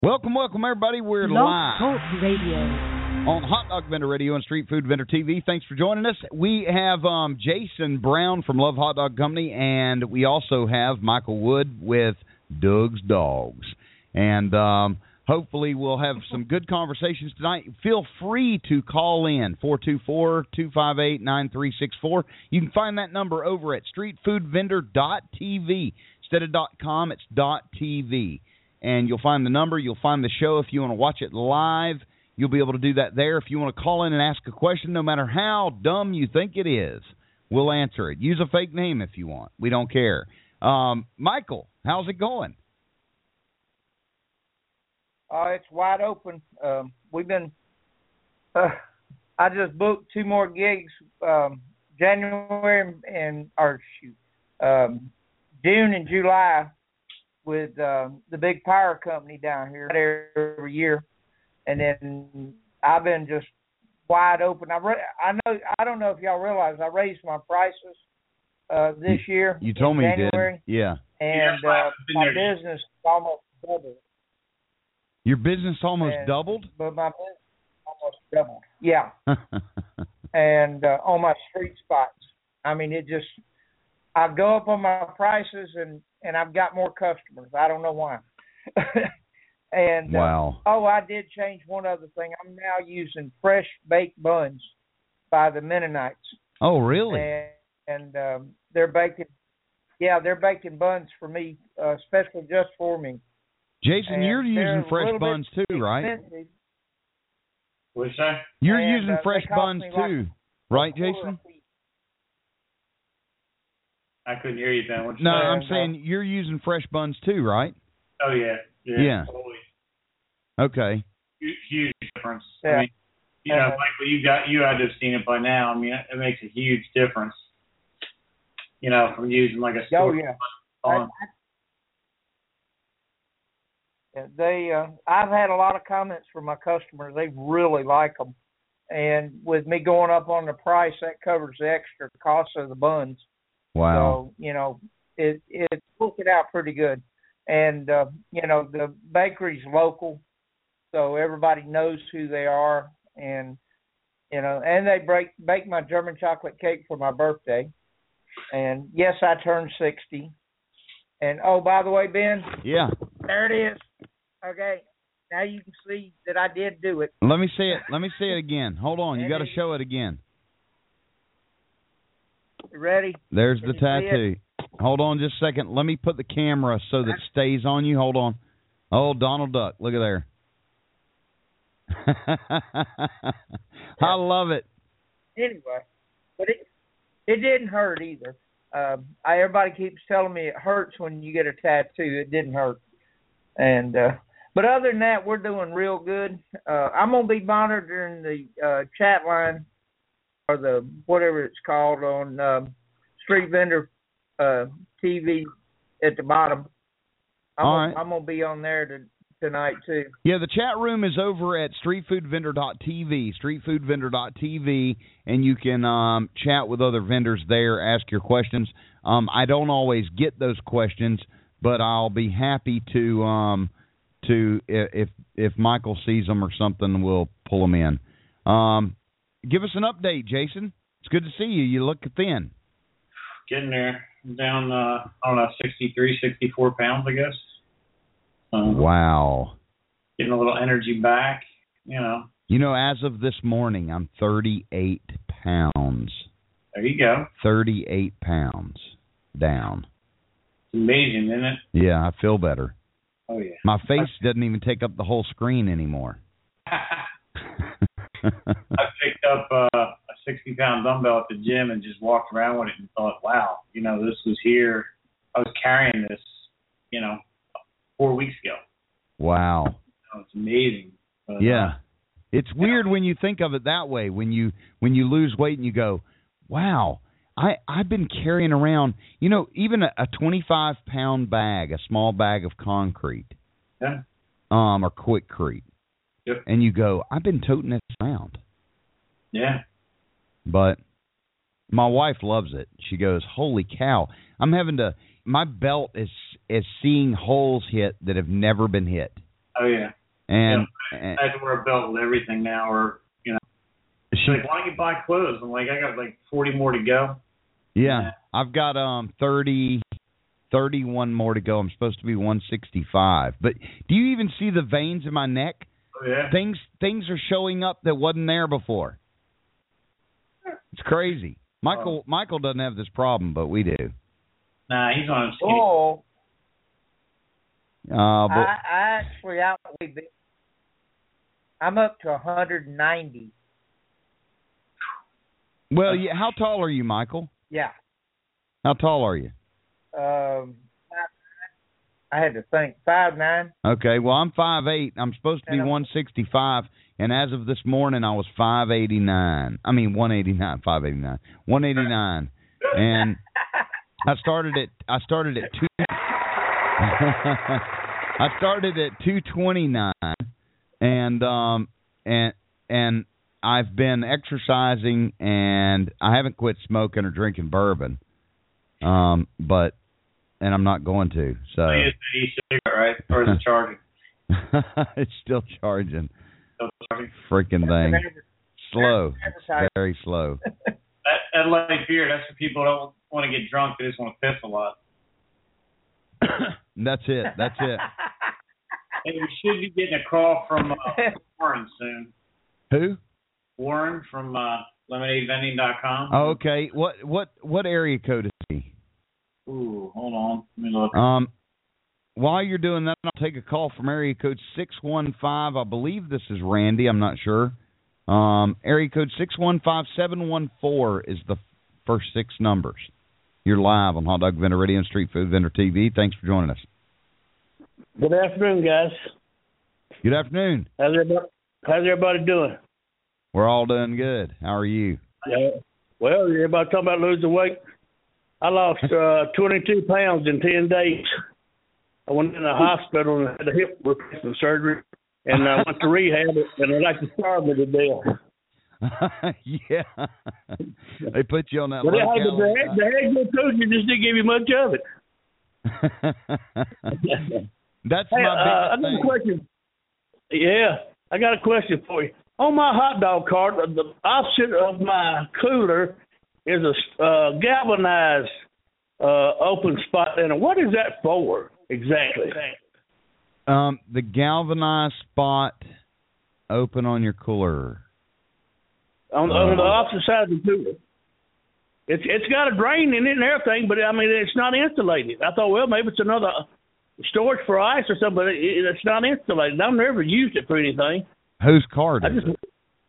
Welcome, everybody. We're Blog live Talk Radio on Hot Dog Vendor Radio and Street Food Vendor TV. Thanks for joining us. We have Jason Brown from Love Hot Dog Company, and we also have Michael Wood with Doug's Dogs. And hopefully we'll have some good conversations tonight. Feel free to call in, 424-258-9364. You can find that number over at streetfoodvendor.tv. Instead of .com, it's .tv. And you'll find the number. You'll find the show. If you want to watch it live, you'll be able to do that there. If you want to call in and ask a question, no matter how dumb you think it is, we'll answer it. Use a fake name if you want. We don't care. Michael, how's it going? It's wide open. We've been I just booked 2 more gigs, January and June and July, with the big power company down here every year, and then I've been just wide open. I don't know if y'all realize I raised my prices this year. You told me January, you did, yeah. And my business almost doubled. Your business almost doubled? But my business almost doubled. Yeah. And on my street spots, I mean, I go up on my prices and I've got more customers. I don't know why. And wow. I did change one other thing. I'm now using fresh baked buns by the Mennonites. Oh, really? And they're baking buns for me, especially just for me. Jason, and you're using fresh buns too, right? What's that? You're using fresh buns too, right, Jason? I couldn't hear you, Ben. No, I'm saying you're using fresh buns too, right? Oh, yeah. Yeah. Totally. Okay. Huge difference. Yeah. I mean, Michael, you had to have seen it by now. I mean, it makes a huge difference. From using like a store. Oh, yeah. I've had a lot of comments from my customers. They really like them. And with me going up on the price, that covers the extra cost of the buns. Wow. So, it's working out pretty good. And, the bakery's local, so everybody knows who they are. And, and they bake my German chocolate cake for my birthday. And, yes, I turned 60. And, by the way, Ben. Yeah. There it is. Okay. Now you can see that I did do it. Let me see it. Let me see it again. Hold on. You got to show it again. Ready? There's the tattoo. Hold on just a second. Let me put the camera so that it stays on you. Hold on. Oh, Donald Duck. Look at there. I love it. Anyway, but it didn't hurt either. Everybody keeps telling me it hurts when you get a tattoo. It didn't hurt. And but other than that, we're doing real good. I'm going to be monitoring the chat line, or the whatever it's called, on Street Vendor TV at the bottom. I'm going to be on there tonight too. Yeah, the chat room is over at streetfoodvendor.tv, streetfoodvendor.tv, and you can chat with other vendors there, ask your questions. I don't always get those questions, but I'll be happy to if Michael sees them or something, we'll pull them in. Give us an update, Jason. It's good to see you. You look thin. Getting there. I'm down, 63, 64 pounds, I guess. Wow. Getting a little energy back, as of this morning, I'm 38 pounds. There you go. 38 pounds down. It's amazing, isn't it? Yeah, I feel better. Oh, yeah. My face doesn't even take up the whole screen anymore. I picked up a 60-pound dumbbell at the gym and just walked around with it and thought, wow, this was here. I was carrying this, 4 weeks ago. Wow. It's amazing. But, yeah. It's weird when you think of it that way, when you lose weight and you go, wow, I've been carrying around, even a 25-pound bag, a small bag of concrete, yeah, or Quikrete. Yep. And you go, I've been toting this around. Yeah. But my wife loves it. She goes, holy cow. My belt is seeing holes hit that have never been hit. I Oh yeah. And I have to wear a belt with everything now, or she's like, why don't you buy clothes? I'm like, I got like 40 more to go. Yeah, I've got 31 more to go. I'm supposed to be 165. But do you even see the veins in my neck? Oh yeah. Things are showing up that wasn't there before. It's crazy. Michael doesn't have this problem, but we do. Nah, he's on a skinny. Oh. I actually outweigh. I'm up to 190. Well, yeah. How tall are you, Michael? Yeah. How tall are you? I had to think. 5'9". Okay. Well, I'm 5'8". I'm supposed to be 165, and as of this morning, I was 5'89". I mean 189, 5'89", 189, and I started at 229, and I've been exercising, and I haven't quit smoking or drinking bourbon, but I'm not going to. So it's an e-cigarette, right? Or is it charging? It's still charging. Still charging. Freaking thing. Slow. Very slow. That light beer, that's for people who don't want to get drunk. They just want to piss a lot. That's it. Hey, we should be getting a call from Warren soon. Who? Warren from lemonadevending.com. Oh, okay. What area code is he? Ooh, hold on. Let me look. While you're doing that, I'll take a call from area code 615. I believe this is Randy. I'm not sure. Area code 615-714 is the first 6 numbers. You're live on Hot Dog Vendor Radio and Street Food Vendor TV. Thanks for joining us. Good afternoon, guys. Good afternoon. How's everybody doing? We're all doing good. How are you? Yeah. Well, everybody talking about losing weight. I lost 22 pounds in 10 days. I went in the hospital and had a hip replacement surgery, and I went to rehab, and they like to starve me to death. Yeah. They put you on that But low the head good food, you just didn't give you much of it. That's hey, my biggest I got thing. a question. Yeah, I got a question for you. On my hot dog cart, the opposite of my cooler is a galvanized open spot in it. What is that for exactly? The galvanized spot open on your cooler. On the opposite side of the cooler. It's got a drain in it and everything, but I mean it's not insulated. I thought, well, maybe it's another storage for ice or something, but it's not insulated. I've never used it for anything. Whose card is it?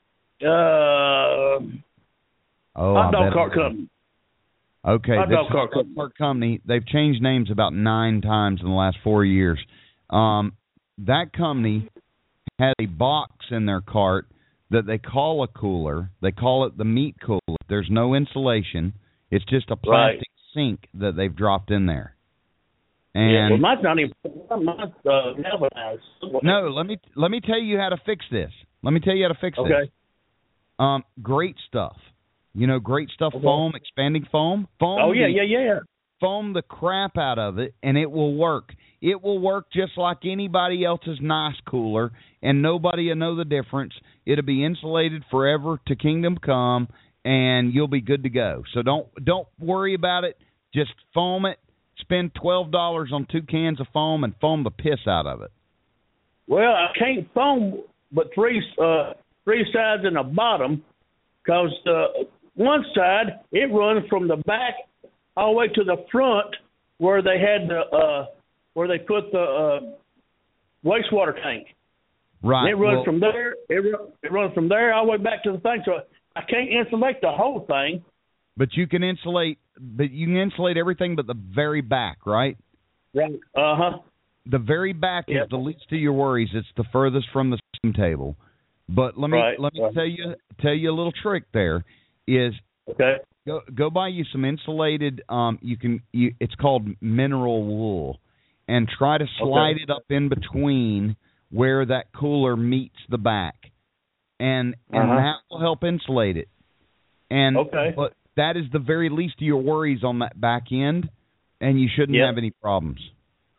Hot Dog Cart Company. Okay, Hot this Dog Cart Company. They've changed names about 9 times in the last 4 years. That company had a box in their cart that they call a cooler. They call it the meat cooler. There's no insulation. It's just a plastic sink that they've dropped in there. And well, mine's not even galvanized. No, let me tell you how to fix this. Okay. Great Stuff. You know, Great Stuff foam, expanding foam. Oh yeah. Foam the crap out of it, and it will work. It will work just like anybody else's nice cooler, and nobody will know the difference. It'll be insulated forever to kingdom come, and you'll be good to go. So don't worry about it. Just foam it. Spend $12 on 2 cans of foam and foam the piss out of it. Well, I can't foam but three sides and the bottom, because one side it runs from the back all the way to the front where they had where they put the wastewater tank. Right. And it runs from there. It runs from there all the way back to the thing. So I can't insulate the whole thing. But you can insulate. But you can insulate everything but the very back, right? Right. The very back is the least of your worries. It's the furthest from the steam table. But let me tell you a little trick. There is go buy you some insulated. It's called mineral wool, and try to slide it up in between where that cooler meets the back, and that will help insulate it. And but that is the very least of your worries on that back end, and you shouldn't have any problems.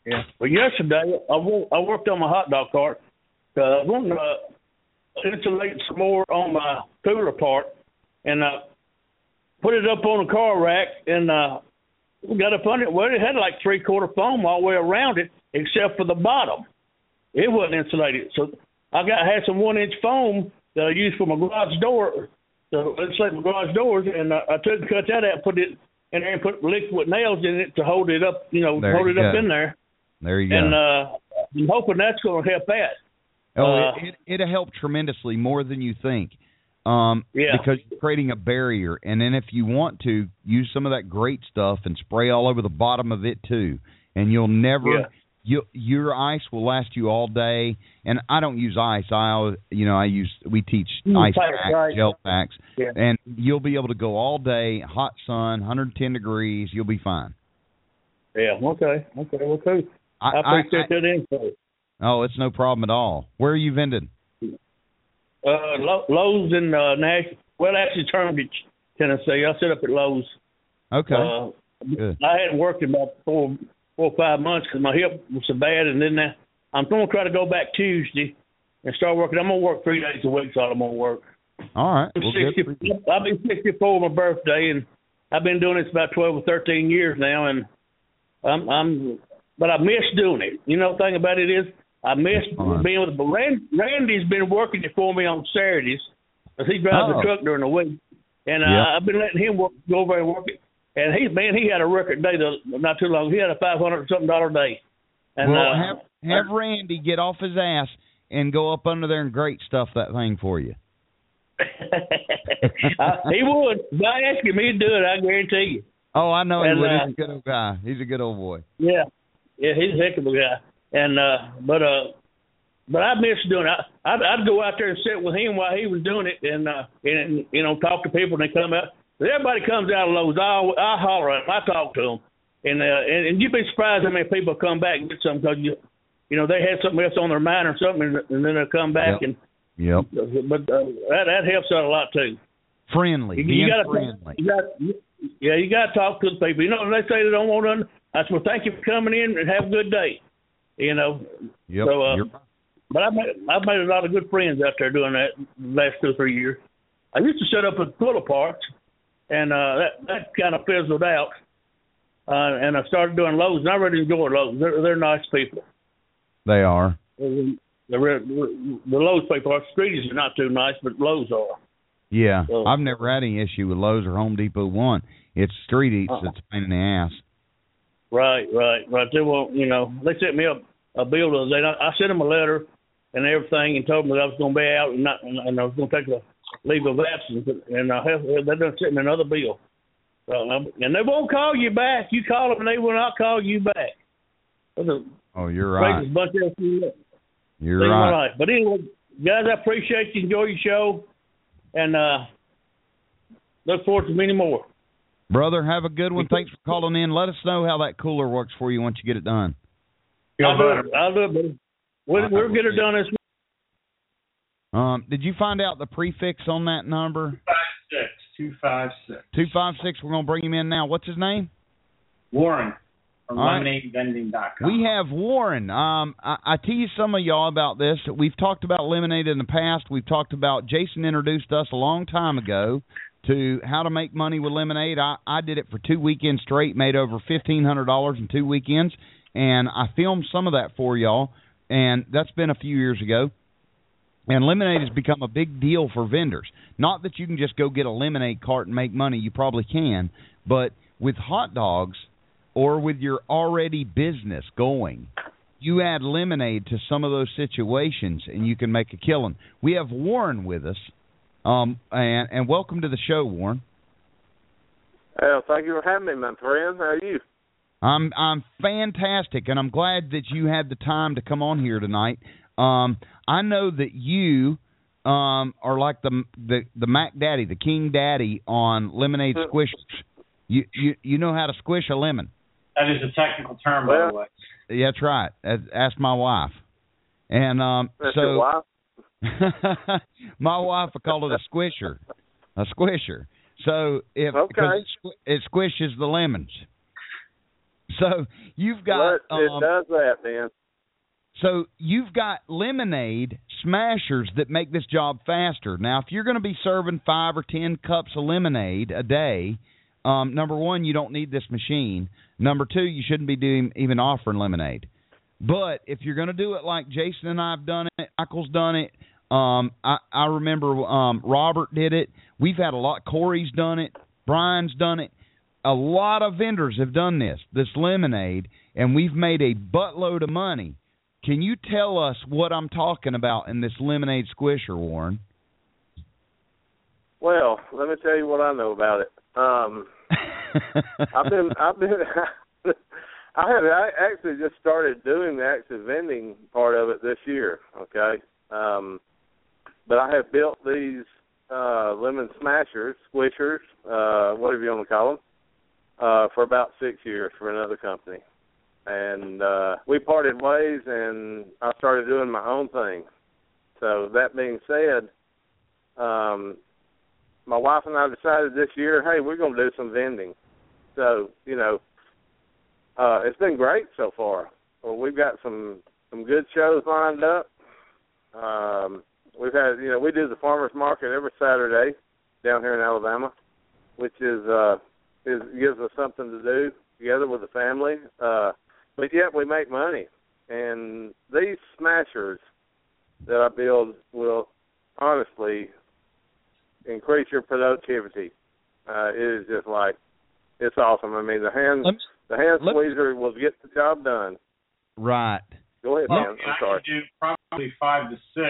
Yeah. But yesterday, I worked on my hot dog cart. I wanted to insulate some more on my cooler part, and put it up on a car rack, and got up on it. Well, it had like 3/4 foam all the way around it, except for the bottom. It wasn't insulated. So I had some 1-inch foam that I used for my garage door to insulate my garage doors, and I cut that out, put it in there, and put liquid nails in it to hold it up, hold it up in there. There you go. And I'm hoping that's going to help that. It'll help tremendously, more than you think. Yeah. Because you're creating a barrier. And then if you want to, use some of that great stuff and spray all over the bottom of it too. And you'll never your ice will last you all day. And I don't use ice. We teach ice packs, gel packs. Yeah. And you'll be able to go all day, hot sun, 110 degrees, you'll be fine. Yeah, okay. Well, cool. I appreciate that info. Oh, it's no problem at all. Where are you vending? Lowe's in Nashville. Well, actually, Turnage, Tennessee. I set up at Lowe's. Okay. Good. I hadn't worked in about 4 or 5 months because my hip was so bad, and then I'm going to try to go back Tuesday and start working. I'm going to work 3 days a week, so I'm going to work. All right. I've been 64 on my birthday, and I've been doing this about 12 or 13 years now, and but I miss doing it. You know, the thing about it is, I miss being with. But Randy's been working it for me on Saturdays, because he drives the truck during the week, and I've been letting him go over and work it. And he had a record day not too long. He had a $500-something day. And have Randy get off his ass and go up under there and great stuff that thing for you. He would. If I ask him, he'd do it. I guarantee you. Oh, I know he would. He's a good old guy. He's a good old boy. Yeah, he's a heck of a guy. And but I miss doing it. I'd go out there and sit with him while he was doing it, and talk to people, and they come out. Everybody comes out of Lowe's. I holler at them. I talk to them, and you'd be surprised how many people come back and get something because they had something else on their mind or something, and then they'll come back and. Yep. But that helps out a lot too. Friendly. You got to talk to the people. They say they don't want to. I said, well, thank you for coming in and have a good day. Yep. So, but I've made a lot of good friends out there doing that the last 2 or 3 years. I used to set up at Puller Parks, and that kind of fizzled out. And I started doing Lowe's, and I really enjoy Lowe's. They're nice people. They are. The Lowe's people, our streets are not too nice, but Lowe's are. Yeah, so, I've never had any issue with Lowe's or Home Depot one. It's street eats that's a pain in the ass. Right. They won't, they sent me a bill the other day. I sent them a letter and everything and told them that I was going to be out and I was going to take a leave of absence, and they done sent me another bill. And they won't call you back. You call them and they will not call you back. You're right. You're right. But anyway, guys, I appreciate you. Enjoy your show. And look forward to many more. Brother, have a good one. Thanks for calling in. Let us know how that cooler works for you once you get it done. I'll do it, buddy. We'll get it done this week. Did you find out the prefix on that number? 256. 256. We're going to bring him in now. What's his name? Warren. From LemonadeVending.com. We have Warren. I teased some of y'all about this. We've talked about lemonade in the past. We've talked about, Jason introduced us a long time ago to how to make money with lemonade. I did it for 2 weekends straight, made over $1,500 in 2 weekends, and I filmed some of that for y'all, and that's been a few years ago. And lemonade has become a big deal for vendors. Not that you can just go get a lemonade cart and make money. You probably can. But with hot dogs, or with your already business going, you add lemonade to some of those situations, and you can make a killing. We have Warren with us, and welcome to the show, Warren. Well, thank you for having me, my friend. How are you? I'm fantastic, and I'm glad that you had the time to come on here tonight. I know that you are like the Mac Daddy, the King Daddy on lemonade squishers. You know how to squish a lemon. That is a technical term, by the way. Yeah, that's right. Ask my wife. And that's your wife? My wife would call it a squisher. A squisher. So it squishes the lemons. So you've got it does that, man. So you've got lemonade smashers that make this job faster. Now, if you're going to be serving 5 or 10 cups of lemonade a day, number one, you don't need this machine. Number two, you shouldn't be even offering lemonade. But if you're going to do it like Jason and I have done it, Michael's done it, I remember Robert did it. We've had a lot. Corey's done it. Brian's done it. A lot of vendors have done this lemonade, and we've made a buttload of money. Can you tell us what I'm talking about in this lemonade squisher, Warren? Well, let me tell you what I know about it. I actually just started doing the active vending part of it this year. Okay, but I have built these lemon smashers, squishers, whatever you want to call them, for about 6 years for another company. And we parted ways, and I started doing my own thing. So that being said, my wife and I decided this year, hey, we're going to do some vending. So, it's been great so far. Well, we've got some good shows lined up. We've had, we do the farmers market every Saturday down here in Alabama, which gives us something to do together with the family. But yet we make money. And these smashers that I build will honestly increase your productivity. It is just like, it's awesome. I mean, the hand squeezer will get the job done. Right. Go ahead, man. I'm sorry. I do probably 5 to 6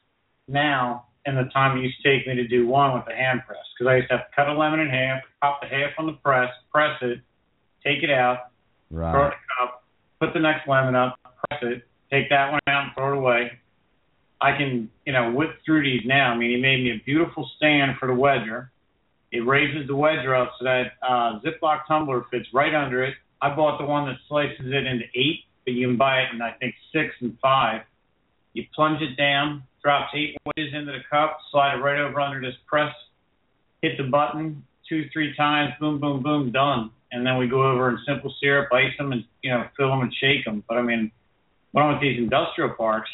now in the time it used to take me to do one with the hand press, because I used to have to cut a lemon in half, pop the half on the press it, take it out, right, throw it in a cup, put the next lemon up, press it, take that one out and throw it away. I can, whip through these now. I mean, he made me a beautiful stand for the wedger. It raises the wedger up so that Ziploc tumbler fits right under it. I bought the one that slices it into 8, but you can buy it in, I think, 6 and 5. You plunge it down, drops 8 wedges into the cup, slide it right over under this press, hit the button 2-3 times, boom, boom, boom, done. And then we go over in simple syrup, ice them, and, fill them and shake them. But, I mean, when I'm at these industrial parks,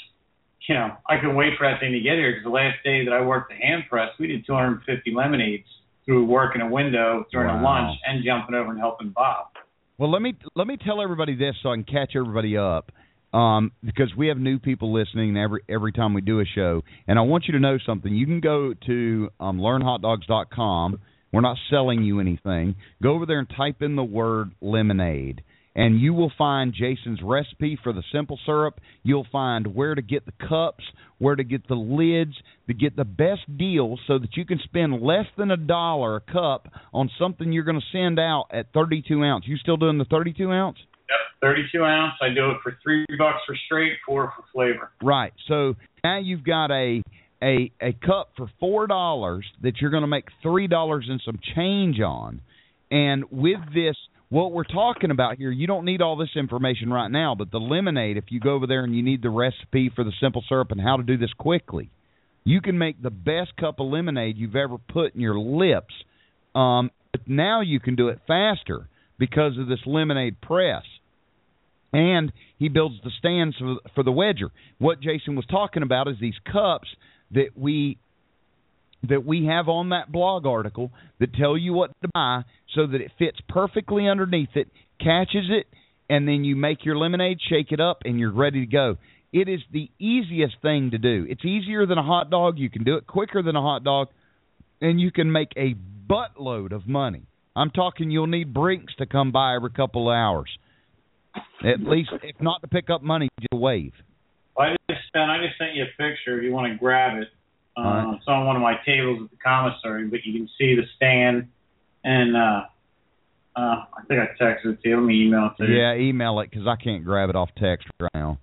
I couldn't wait for that thing to get here, because the last day that I worked the hand press, we did 250 lemonades through working a window during a lunch and jumping over and helping Bob. Well, let me tell everybody this so I can catch everybody up, because we have new people listening every time we do a show. And I want you to know something. You can go to learnhotdogs.com. We're not selling you anything. Go over there and type in the word lemonade, and you will find Jason's recipe for the simple syrup. You'll find where to get the cups, where to get the lids, to get the best deal so that you can spend less than $1 a cup on something you're going to send out at 32 ounce. You still doing the 32 ounce? Yep, 32 ounce. I do it for $3 for straight, $4 for flavor. Right. So now you've got a cup for $4 that you're going to make $3 and some change on. And with this, what we're talking about here, you don't need all this information right now, but the lemonade, if you go over there and you need the recipe for the simple syrup and how to do this quickly, you can make the best cup of lemonade you've ever put in your lips. But now you can do it faster because of this lemonade press. And he builds the stands for the wedger. What Jason was talking about is these cups that we have on that blog article that tell you what to buy so that it fits perfectly underneath it, catches it, and then you make your lemonade, shake it up, and you're ready to go. It is the easiest thing to do. It's easier than a hot dog. You can do it quicker than a hot dog, and you can make a buttload of money. I'm talking you'll need Brinks to come by every couple of hours, at least, if not to pick up money, to wave. Well, I just sent you a picture if you want to grab it. It's on one of my tables at the commissary, but you can see the stand, and I think I texted it to you. Let me email it to you. Yeah, email it, because I can't grab it off text right now.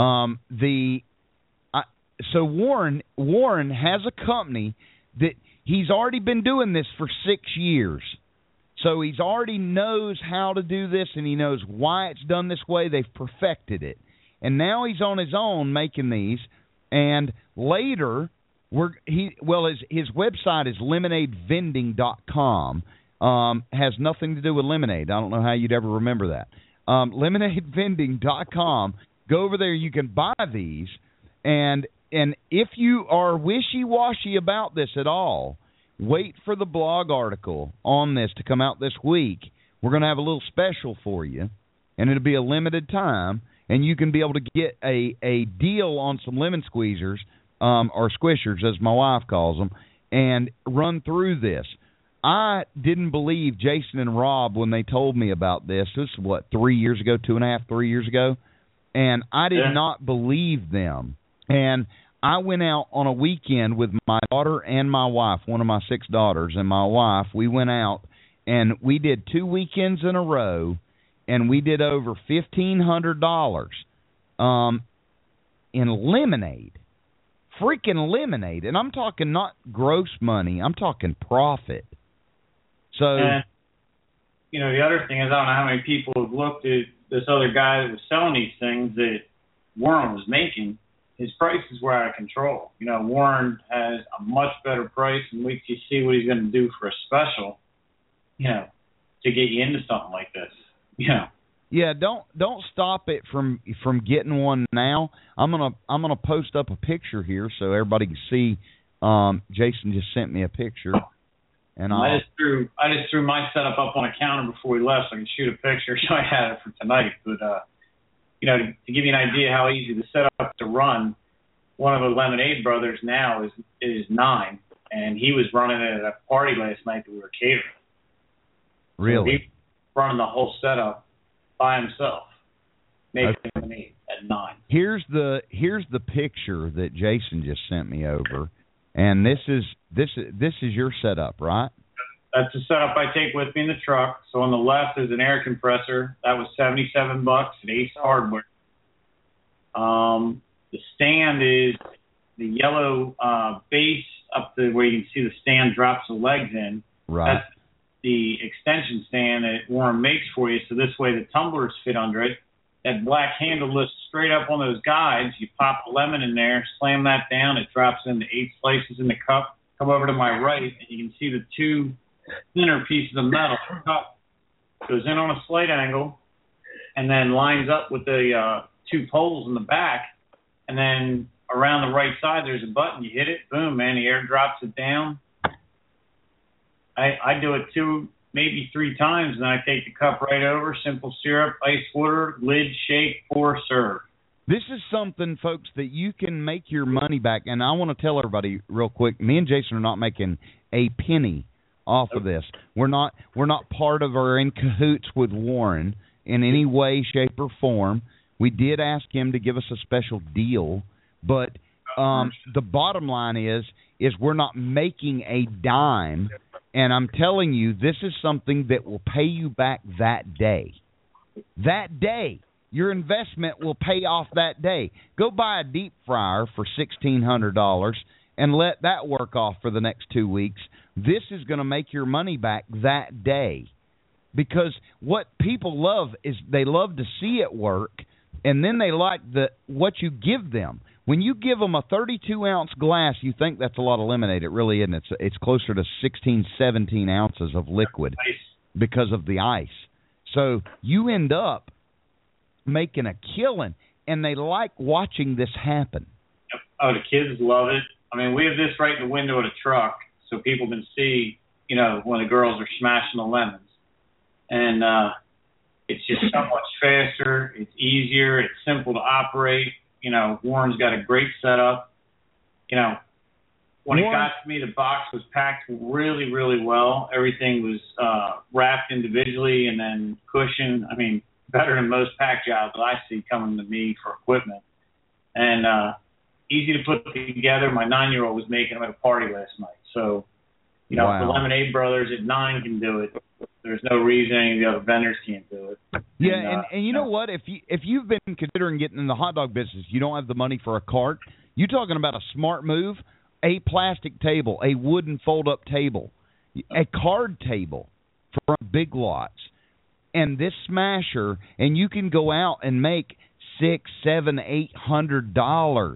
So Warren has a company that he's already been doing this for 6 years. So he's already knows how to do this, and he knows why it's done this way. They've perfected it. And now he's on his own making these, and later his website is lemonadevending.com. Has nothing to do with lemonade. I don't know how you'd ever remember that. lemonadevending.com. Go over there. You can buy these. And if you are wishy-washy about this at all, wait for the blog article on this to come out this week. We're going to have a little special for you, and it'll be a limited time, and you can be able to get a deal on some lemon squeezers, or squishers, as my wife calls them, and run through this. I didn't believe Jason and Rob when they told me about this. This is, 3 years ago, 2.5, 3 years ago? And I did not believe them. And I went out on a weekend with my daughter and my wife, one of my 6 daughters, and my wife. We went out, and we did 2 weekends in a row, and we did over $1,500 in lemonade. Freaking lemonade. And I'm talking not gross money. I'm talking profit. So, and, the other thing is, I don't know how many people have looked at this other guy that was selling these things that Warren was making. His prices were out of control. Warren has a much better price, and wait till you see what he's going to do for a special, to get you into something like this. Yeah, don't stop it from getting one now. I'm gonna post up a picture here so everybody can see. Jason just sent me a picture, and I just threw my setup up on a counter before we left so I could shoot a picture, so I had it for tonight. But to give you an idea how easy the setup to run, one of the Lemonade brothers now is 9, and he was running it at a party last night that we were catering. Really? So he running the whole setup by himself, making lemonade at 9. Here's the picture that Jason just sent me over, and this is your setup, right? That's the setup I take with me in the truck. So on the left is an air compressor. That was $77 at Ace Hardware. The stand is the yellow base up to where you can see the stand drops the legs in. Right. That's the extension stand that Warren makes for you, so this way the tumblers fit under it. That black handle lifts straight up on those guides. You pop a lemon in there, slam that down, it drops into 8 slices in the cup. Come over to my right, and you can see the 2 thinner pieces of metal. The cup goes in on a slight angle, and then lines up with the 2 poles in the back, and then around the right side there's a button. You hit it, boom, man, the air drops it down. I do it 2, maybe 3 times, and then I take the cup right over, simple syrup, ice water, lid, shake, pour, serve. This is something, folks, that you can make your money back. And I want to tell everybody real quick, me and Jason are not making a penny off of this. We're not part of or in cahoots with Warren in any way, shape, or form. We did ask him to give us a special deal, but the bottom line is we're not making a dime. And I'm telling you, this is something that will pay you back that day. That day. Your investment will pay off that day. Go buy a deep fryer for $1,600 and let that work off for the next 2 weeks. This is going to make your money back that day. Because what people love is they love to see it work, and then they like what you give them. When you give them a 32-ounce glass, you think that's a lot of lemonade. It really isn't. It's closer to 16, 17 ounces of liquid because of the ice. So you end up making a killing, and they like watching this happen. Oh, the kids love it. I mean, we have this right in the window of the truck so people can see, when the girls are smashing the lemons. And it's just so much faster. It's easier. It's simple to operate. Warren's got a great setup. When it got to me, the box was packed really, really well. Everything was wrapped individually and then cushioned. I mean, better than most pack jobs that I see coming to me for equipment. And easy to put together. My 9-year-old was making them at a party last night. So, wow. If the Lemonade Brothers at 9 can do it, there's no reason any of the other vendors can't do it. Yeah, and you know what? If you've been considering getting in the hot dog business, you don't have the money for a cart, you're talking about a smart move, a plastic table, a wooden fold-up table, a card table from Big Lots, and this smasher, and you can go out and make $600, $700, $800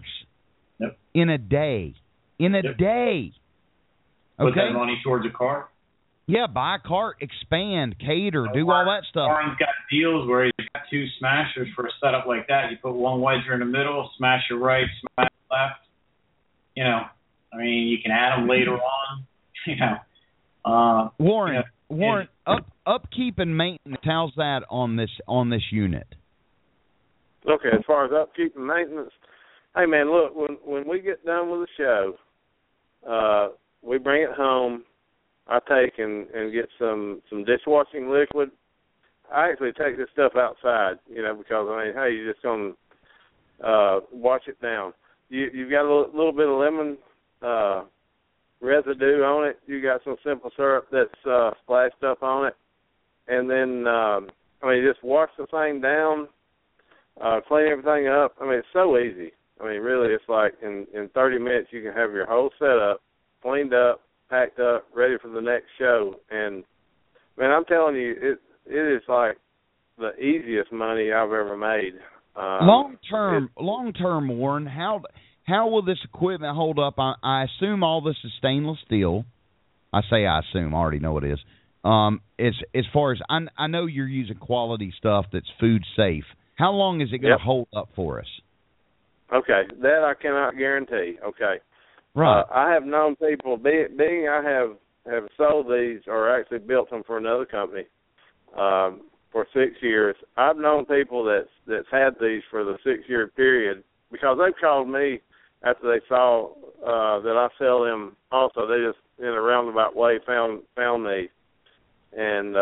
in a day. In a day. Put that money towards a cart. Yeah, buy a cart, expand, cater, do all that stuff. Warren's got deals where he's got 2 smashers for a setup like that. You put one wedger in the middle, smasher right, smash left. You know, I mean, you can add them later on. You know, Warren, upkeep and maintenance. How's that on this unit? Okay, as far as upkeep and maintenance, hey man, look, when we get done with the show, we bring it home. I take and get some dishwashing liquid. I actually take this stuff outside, you know, because I mean, hey, you're just gonna wash it down. You've got a little bit of lemon residue on it. You got some simple syrup that's splashed up on it, and then I mean, just wash the thing down, clean everything up. I mean, it's so easy. I mean, really, it's like in 30 minutes you can have your whole setup cleaned up, packed up, ready for the next show. And man, I'm telling you, it is like the easiest money I've ever made. Long term, Warren, how will this equipment hold up? I assume all this is stainless steel. I assume, I already know it is. As far as I know, you're using quality stuff that's food safe. How long is it going to hold up for us? Okay, that I cannot guarantee. Okay. Right. I have known people, being I have sold these or actually built them for another company for 6 years. I've known people that's had these for the 6-year period because they've called me after they saw that I sell them also. They just, in a roundabout way, found me. And,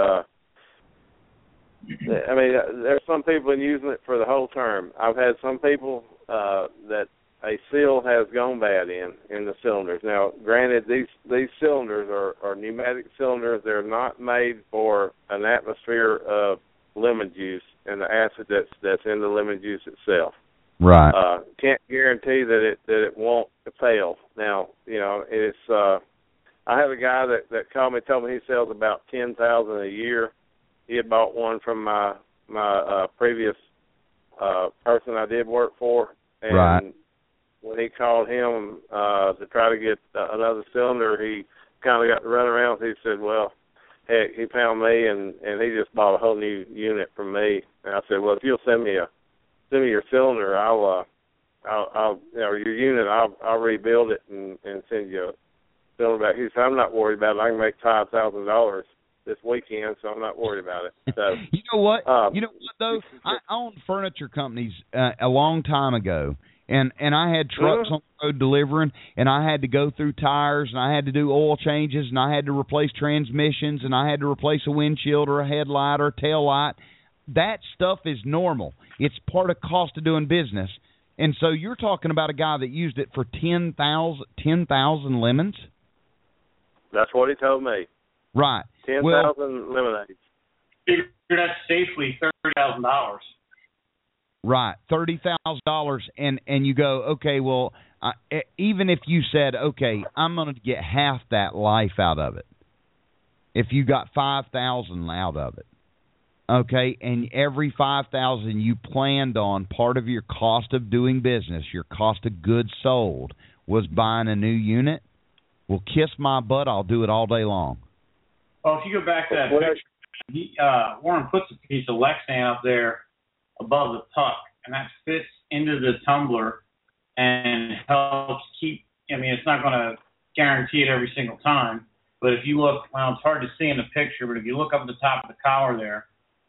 I mean, there's some people in using it for the whole term. I've had some people that a seal has gone bad in the cylinders. Now, granted, these cylinders are pneumatic cylinders. They're not made for an atmosphere of lemon juice and the acid that's in the lemon juice itself. Right. Can't guarantee that it won't fail. Now, you know, it's I have a guy that called me, told me he sells about 10,000 a year. He had bought one from my previous person I did work for, and right. When he called him to try to get another cylinder, he kind of got to run around. He said, well, heck, he found me, and he just bought a whole new unit from me. And I said, well, if you'll send me your cylinder, I'll you know, your unit, I'll rebuild it and send you a cylinder back. He said, I'm not worried about it. I can make $5,000 this weekend, so I'm not worried about it. So you know what? Though I owned furniture companies a long time ago. And I had trucks on the road delivering, and I had to go through tires, and I had to do oil changes, and I had to replace transmissions, and I had to replace a windshield or a headlight or a tail light. That stuff is normal. It's part of cost of doing business. And so you're talking about a guy that used it for 10,000 lemons? That's what he told me. Right. 10,000 lemonades. Figure that's safely $30,000. Right, $30,000, and you go, okay, well, even if you said, okay, I'm going to get half that life out of it, if you got 5,000 out of it, okay, and every 5,000 you planned on, part of your cost of doing business, your cost of goods sold, was buying a new unit, well, kiss my butt, I'll do it all day long. Well, if you go back to that picture, Warren puts a piece of Lexan up there above the puck, and that fits into the tumbler and helps keep, I mean, it's not going to guarantee it every single time, but if you look, well, it's hard to see in the picture, but if you look up at the top of the collar there,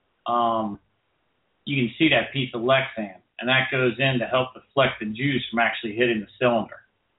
you can see that piece of Lexan, and that goes in to help deflect the juice from actually hitting the cylinder.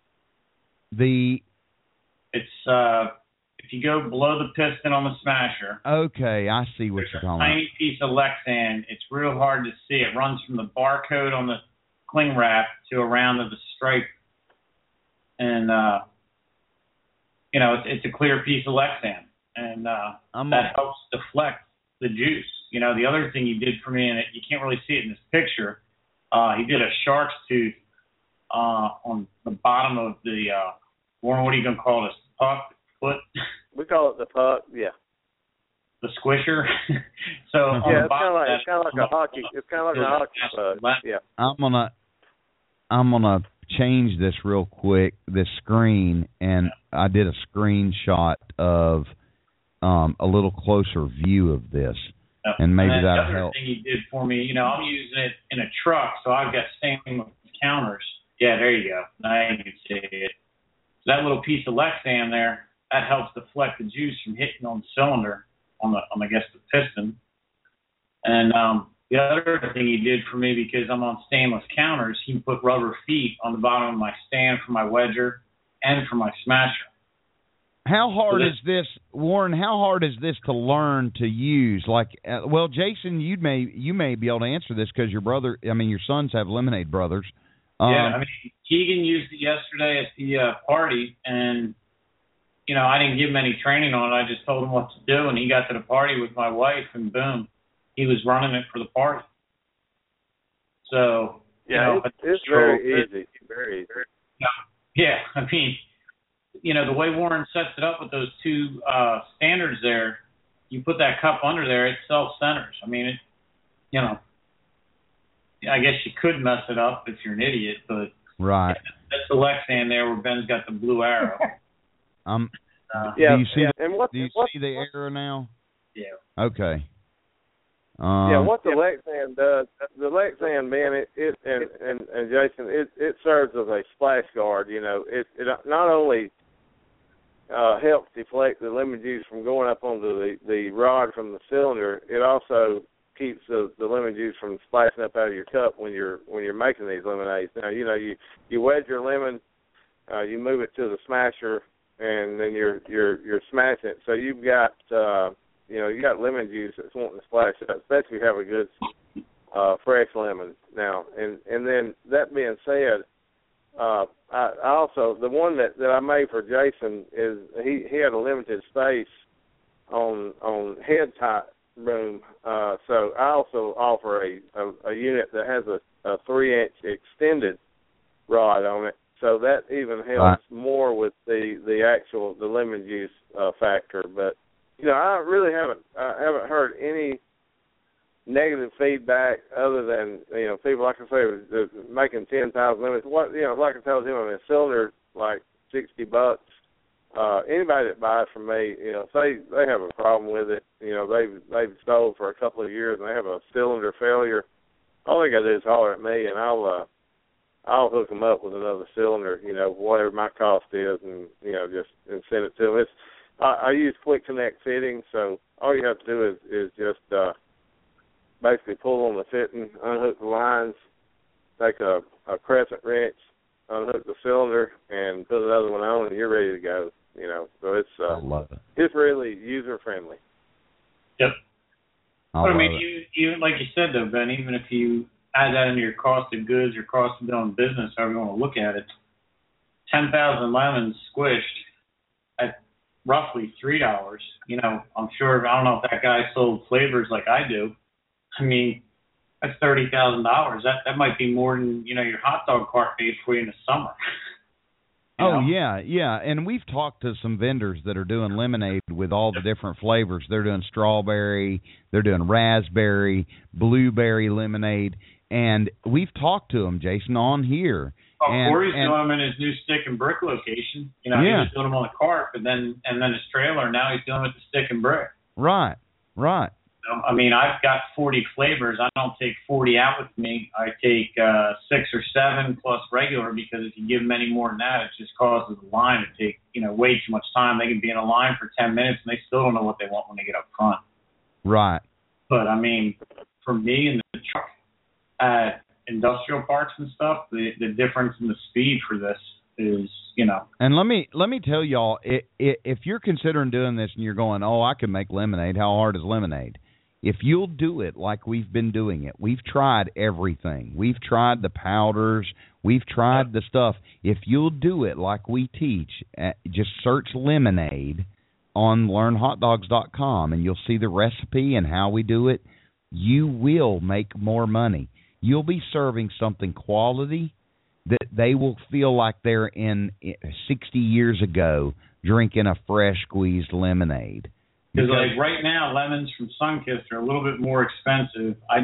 If you go below the piston on the smasher. Okay, I see what you're talking about. Tiny piece of Lexan. It's real hard to see. It runs from the barcode on the cling wrap to around to the stripe. And, you know, it's a clear piece of Lexan. And that helps deflect the juice. You know, the other thing he did for me, and you can't really see it in this picture, he did a shark's tooth on the bottom of the, Warren, what are you going to call this? Puck? Foot? We call it the puck, yeah. The squisher. So yeah, it's kind of like a hockey. It's kind of like a hockey puck. Yeah. I'm gonna change this real quick. This screen, and I did a screenshot of a little closer view of this, Yep. and maybe and that'll the other help. thing he did for me, I'm using it in a truck, so I've got stainless counters. Yeah, there you go. Now you can see it. So that little piece of Lexan there, that helps deflect the juice from hitting on the cylinder, on I guess the piston. And the other thing he did for me, because I'm on stainless counters, he put rubber feet on the bottom of my stand for my wedger and for my smasher. How hard is this, Warren? How hard is this to learn to use? Like, well, Jason, you may be able to answer this because your sons have Lemonade Brothers. Yeah, Keegan used it yesterday at the party, and I didn't give him any training on it. I just told him what to do, and he got to the party with my wife, and boom, he was running it for the party. So it's very easy, very easy. Yeah, the way Warren sets it up with those two standards there, you put that cup under there, it self-centers. I guess you could mess it up if you're an idiot, but right. That's the Lexan there where Ben's got the blue arrow. Do you see? Do you see the arrow now? Yeah. Okay. What the Lexan does, the Lexan, man, and Jason, it serves as a splash guard. It not only helps deflect the lemon juice from going up onto the rod from the cylinder, it also keeps the lemon juice from splashing up out of your cup when you're making these lemonades. Now, you wedge your lemon, you move it to the smasher, and then you're smashing it. So you've got you got lemon juice that's wanting to splash up, especially if you have a good fresh lemon. Now, and then that being said, I also, the one that I made for Jason is he had a limited space on head type room, so I also offer a unit that has a 3-inch extended rod on it, so that even helps more with the lemon juice factor. But I really haven't heard any negative feedback other than people, like I say, making 10,000 lemons. Like I told him, a cylinder like $60. Anybody that buys from me, say they have a problem with it, they've sold for a couple of years and they have a cylinder failure, all they got to do is holler at me and I'll hook them up with another cylinder, whatever my cost is, and and send it to them. I use Quick Connect fittings, so all you have to do is just basically pull on the fitting, unhook the lines, take a crescent wrench, unhook the cylinder, and put another one on, and you're ready to go. So it's I love it. It's really user friendly. Yep. I you like you said though, Ben, even if you add that into your cost of goods or cost of doing business, however you want to look at it, 10,000 lemons squished at roughly $3. I'm sure, I don't know if that guy sold flavors like I do. That's $30,000. That might be more than your hot dog cart paid for you in the summer. Yeah, and we've talked to some vendors that are doing lemonade with all the different flavors. They're doing strawberry, they're doing raspberry, blueberry lemonade, and we've talked to them, Jason, on here. Corey's doing them in his new stick and brick location. He was doing them on the cart, but then his trailer. Now he's doing it with the stick and brick. Right. I've got 40 flavors. I don't take 40 out with me. I take 6 or 7 plus regular, because if you give them any more than that, it just causes the line to take, way too much time. They can be in a line for 10 minutes and they still don't know what they want when they get up front. Right. But for me in the truck at industrial parks and stuff, the difference in the speed for this is, And let me tell y'all, if you're considering doing this and you're going, I can make lemonade, how hard is lemonade? If you'll do it like we've been doing it, we've tried everything. We've tried the powders. We've tried the stuff. If you'll do it like we teach, just search lemonade on learnhotdogs.com, and you'll see the recipe and how we do it. You will make more money. You'll be serving something quality that they will feel like they're in 60 years ago drinking a fresh squeezed lemonade. Because right now, lemons from Sunkist are a little bit more expensive. I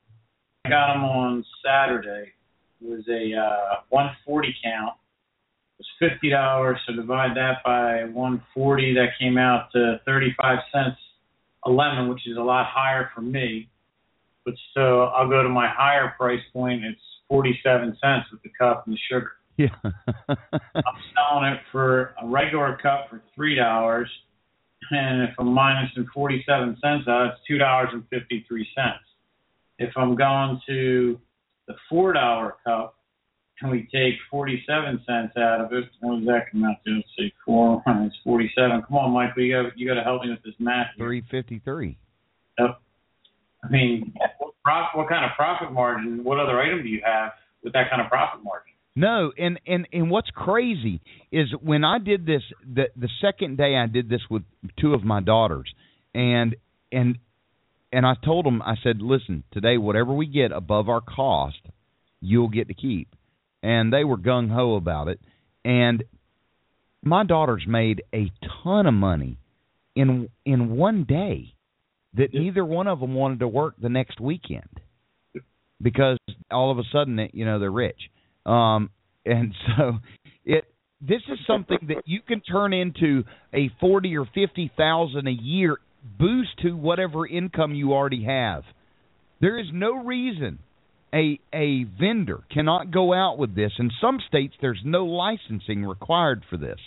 got them on Saturday. It was a 140 count was $50. So divide that by 140, that came out to 35 cents a lemon, which is a lot higher for me. But so I'll go to my higher price point. It's 47 cents with the cup and the sugar. Yeah. I'm selling it for a regular cup for $3, and if I'm minusing 47 cents out, it's $2.53. If I'm going to the $4 cup and we take 47 cents out of it, what does that come out to? Let's see, 4 minus 47. Come on, Michael, you got to help me with this math here. 353. Yep. I mean, what kind of profit margin? What other item do you have with that kind of profit margin? No, and what's crazy is when I did this, the second day I did this with two of my daughters, and I told them, I said, listen, today whatever we get above our cost, you'll get to keep. And they were gung-ho about it. And my daughters made a ton of money in one day that neither one of them wanted to work the next weekend because all of a sudden, they're rich. And so this is something that you can turn into a 40 or 50,000 a year boost to whatever income you already have. There is no reason a vendor cannot go out with this. In some states, there's no licensing required for this.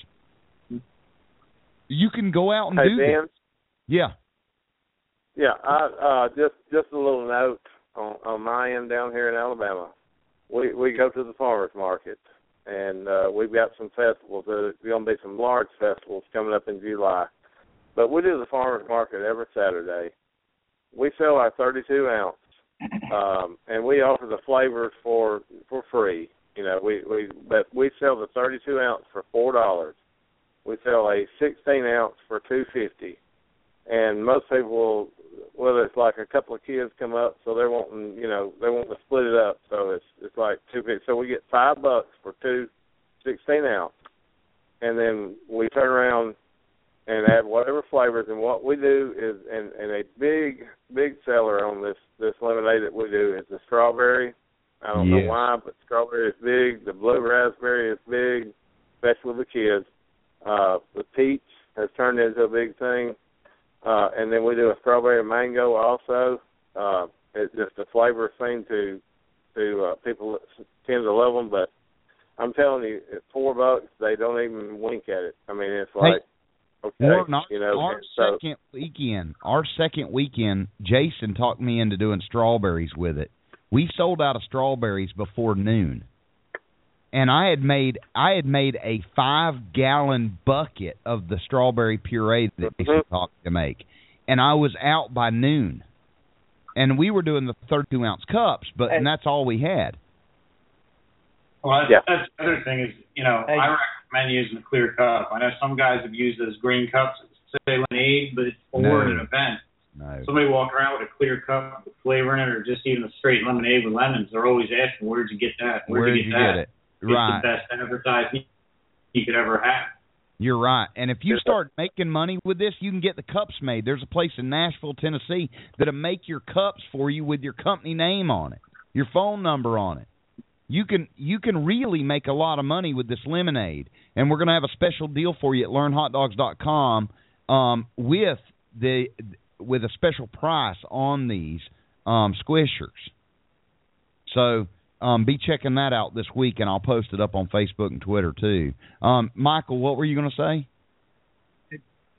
You can go out and do this. Yeah. Yeah. Just a little note on my end down here in Alabama. We go to the farmers market, and we've got some festivals. There's going to be some large festivals coming up in July. But we do the farmers market every Saturday. We sell our 32 ounce, and we offer the flavors for free. But we sell the 32 ounce for $4. We sell a 16 ounce for $2.50, and most people, whether it's like a couple of kids come up, so they're wanting, they want to split it up, so it's like $2.50. So we get $5 for two 16 ounce, and then we turn around and add whatever flavors. And what we do is, and a big seller on this lemonade that we do is the strawberry. I don't know why, but strawberry is big. The blue raspberry is big, especially with the kids. The peach has turned into a big thing. And then we do a strawberry mango also. It's just a flavor thing to people that tend to love them. But I'm telling you, at $4, they don't even wink at it. I mean, it's like, okay. Our second weekend, Jason talked me into doing strawberries with it. We sold out of strawberries before noon. And I had made a 5-gallon bucket of the strawberry puree that they talked to make, and I was out by noon. And we were doing the 32-ounce cups, and that's all we had. Well, that's the other thing is, I recommend using the clear cup. I know some guys have used those green cups that say lemonade, but it's for an event. No. Somebody walking around with a clear cup with flavor in it, or just even a straight lemonade with lemons, they're always asking, "Where'd you get that? Where'd you get it?" Right. It's the best advertising you could ever have. You're right. And if you start making money with this, you can get the cups made. There's a place in Nashville, Tennessee, that'll make your cups for you with your company name on it, your phone number on it. You can really make a lot of money with this lemonade. And we're going to have a special deal for you at learnhotdogs.com with a special price on these squishers. So be checking that out this week, and I'll post it up on Facebook and Twitter too. Michael, what were you going to say?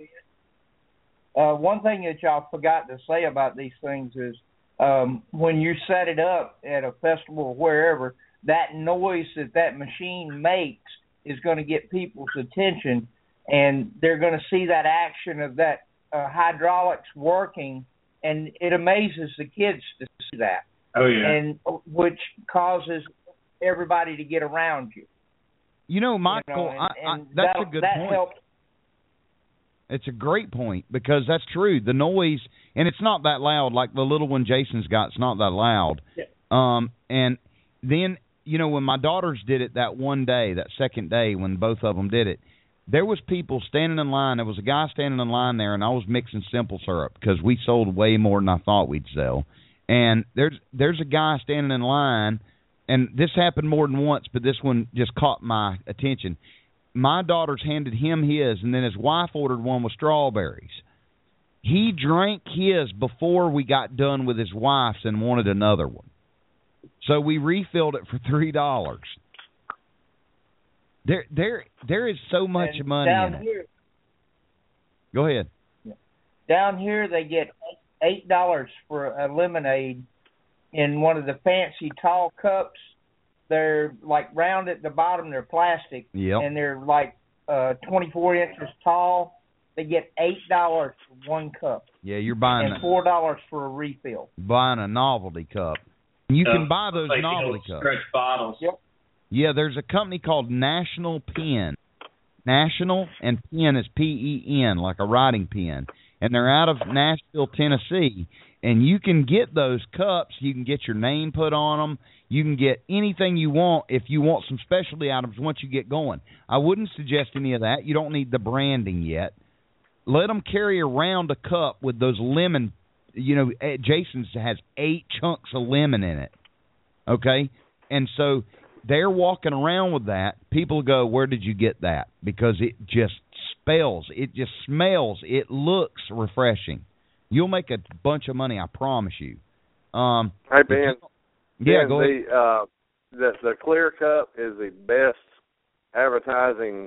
One thing that y'all forgot to say about these things is when you set it up at a festival or wherever, that noise that machine makes is going to get people's attention, and they're going to see that action of that hydraulics working, and it amazes the kids to see that. Oh, yeah. And which causes everybody to get around you. Michael, that's a good point. Helps. It's a great point because that's true. The noise, and it's not that loud. Like the little one Jason's got, it's not that loud. Yeah. And then, when my daughters did it that one day, that second day when both of them did it, there was people standing in line. There was a guy standing in line there, and I was mixing simple syrup because we sold way more than I thought we'd sell. And there's a guy standing in line, and this happened more than once, but this one just caught my attention. my daughters handed him his, and then his wife ordered one with strawberries. He drank his before we got done with his wife's and wanted another one. So we refilled it for $3. There is so much money in it. Go ahead. Down here, they get $8 for a lemonade in one of the fancy tall cups. They're like round at the bottom. They're plastic, and they're like 24 inches tall. They get $8 for one cup. Yeah, you're buying and $4 for a refill. Buying a novelty cup. You can buy those like novelty cups. Stretch bottles. Yep. Yeah, there's a company called National Pen. National, and pen is P-E-N, like a writing pen. And they're out of Nashville, Tennessee. And you can get those cups. You can get your name put on them. You can get anything you want if you want some specialty items once you get going. I wouldn't suggest any of that. You don't need the branding yet. Let them carry around a cup with those lemon. You know, Jason's has 8 chunks of lemon in it. Okay? And so they're walking around with that. People go, where did you get that? Because it just spells. It just smells. It looks refreshing. You'll make a bunch of money, I promise you. Hey, Ben. Yeah, go ahead. The Clear Cup is the best advertising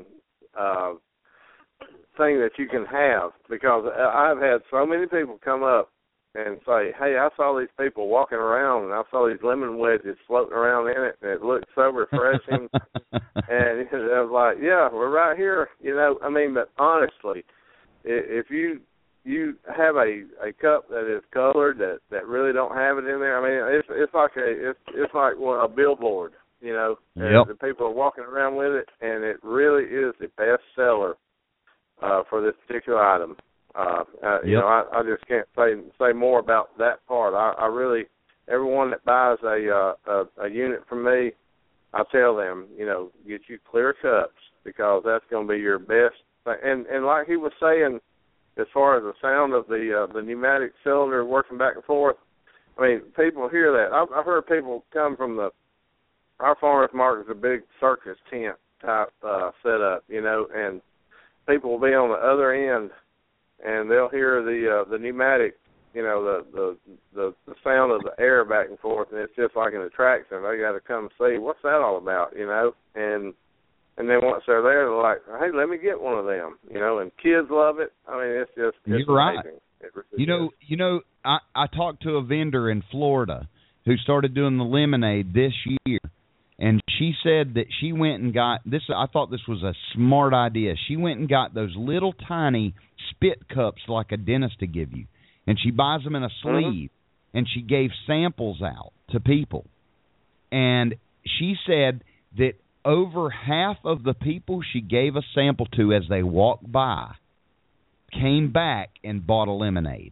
thing that you can have, because I've had so many people come up and say, hey, I saw these people walking around, and I saw these lemon wedges floating around in it, and it looked so refreshing. And I was like, yeah, we're right here. You know, I mean, but honestly, if you have a cup that is colored that really don't have it in there, I mean, it's like a billboard, you know. Yep. And the people are walking around with it, and it really is the best seller for this particular item. You know, I just can't say more about that part. I really, everyone that buys a unit from me, I tell them, you know, get you Clear Cups, because that's going to be your best thing. And like he was saying, as far as the sound of the pneumatic cylinder working back and forth, I mean, people hear that. I've heard people come from our farmers market is a big circus tent type setup, you know, and people will be on the other end, and they'll hear the pneumatic, you know, the sound of the air back and forth, and it's just like an attraction. They got to come see what's that all about, you know, and then once they're there, they're like, hey, let me get one of them, you know, and kids love it. I mean, it's You're amazing. right. It really You know, I talked to a vendor in Florida who started doing the lemonade this year, and she said that she went and got this. I thought this was a smart idea. She went and got those little tiny spit cups like a dentist to give you, and she buys them in a sleeve, and she gave samples out to people. And she said that over half of the people she gave a sample to as they walked by came back and bought a lemonade.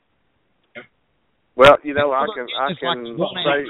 Well, you know, I can like say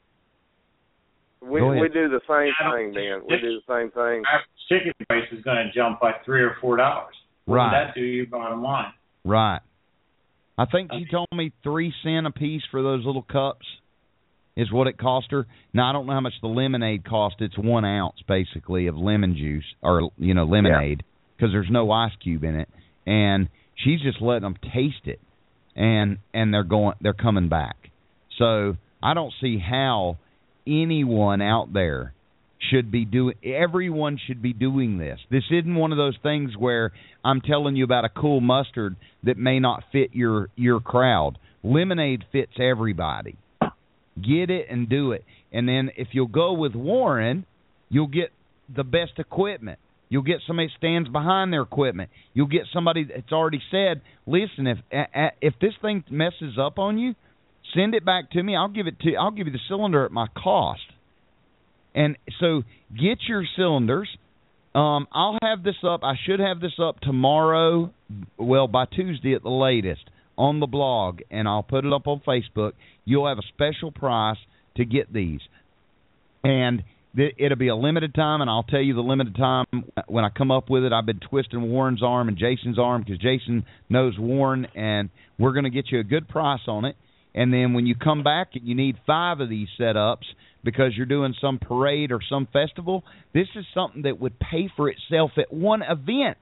we do the same thing, Ben. We do the same thing. Our chicken price is going to jump by $3 or $4. What Right. does that do to your bottom line? Right. I think she told me 3 cents a piece for those little cups is what it cost her. Now, I don't know how much the lemonade cost. It's 1 ounce, basically, of lemon juice, or, you know, lemonade, because there's no ice cube in it. And she's just letting them taste it, and they're coming back. So I don't see how anyone out there should be everyone should be doing this. This isn't one of those things where I'm telling you about a cool mustard that may not fit your crowd. Lemonade fits everybody. Get it and do it. And then if you'll go with Warren, you'll get the best equipment. You'll get somebody that stands behind their equipment. You'll get somebody that's already said, listen, if this thing messes up on you, send it back to me. I'll give you the cylinder at my cost. And so get your cylinders. I'll have this up. I should have this up tomorrow, well, by Tuesday at the latest, on the blog, and I'll put it up on Facebook. You'll have a special price to get these. And it'll be a limited time, and I'll tell you the limited time when I come up with it. I've been twisting Warren's arm and Jason's arm because Jason knows Warren, and we're going to get you a good price on it. And then when you come back and you need 5 of these setups, because you're doing some parade or some festival. This is something that would pay for itself at one event.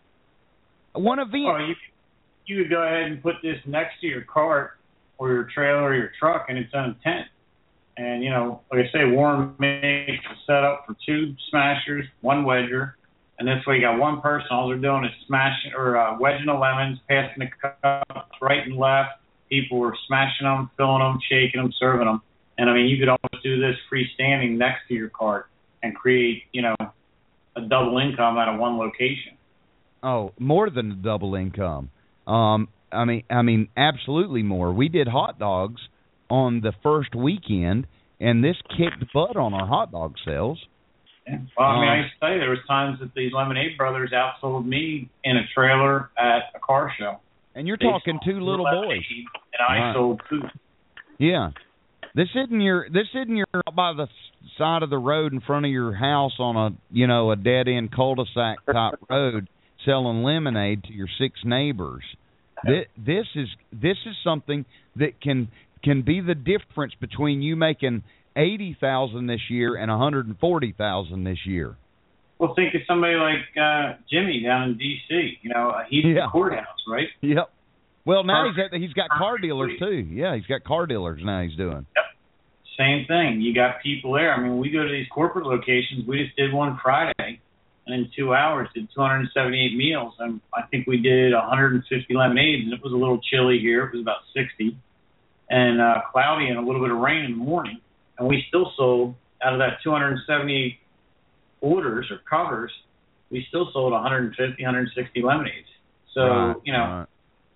One event. Oh, you could go ahead and put this next to your cart or your trailer or your truck in its own tent. And, you know, like I say, Warren makes a setup for 2 smashers, 1 wedger. And this way you got one person, all they're doing is smashing or wedging the lemons, passing the cups right and left. People are smashing them, filling them, shaking them, serving them. And, I mean, you could almost do this freestanding next to your cart and create, you know, a double income out of one location. Oh, more than a double income. I mean, absolutely more. We did hot dogs on the first weekend, and this kicked butt on our hot dog sales. Yeah. Well, I mean, I used to say there was times that these Lemonade Brothers outsold me in a trailer at a car show. And you're talking 2 little boys. And I sold food. Yeah. This isn't your out by the side of the road in front of your house on a dead end cul-de-sac type road selling lemonade to your 6 neighbors. This is something that can be the difference between you making $80,000 this year and $140,000 this year. Well, think of somebody like Jimmy down in D.C. You know, he's in the courthouse, right? Yep. Well, now he's got car dealers too. Yeah, he's got car dealers now. He's doing. Yep. Same thing. You got people there. I mean, we go to these corporate locations. We just did one Friday, and in 2 hours did 278 meals, and I think we did 150 lemonades. And it was a little chilly here. It was about 60, and cloudy and a little bit of rain in the morning. And we still sold, out of that 278 orders or covers, we still sold 150, 160 lemonades. So, you know,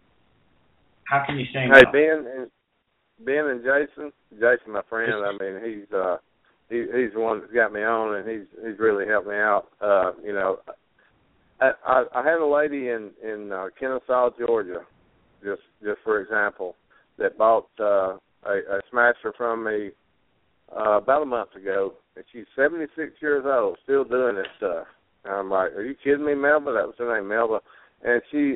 how can you say no? Hey, Ben and Jason, my friend, I mean, he's the one that's got me on, and he's really helped me out. You know, I had a lady in Kennesaw, Georgia, just for example, that bought a smasher from me about a month ago, and she's 76 years old, still doing this stuff. And I'm like, are you kidding me, Melba? That was her name, Melba. And she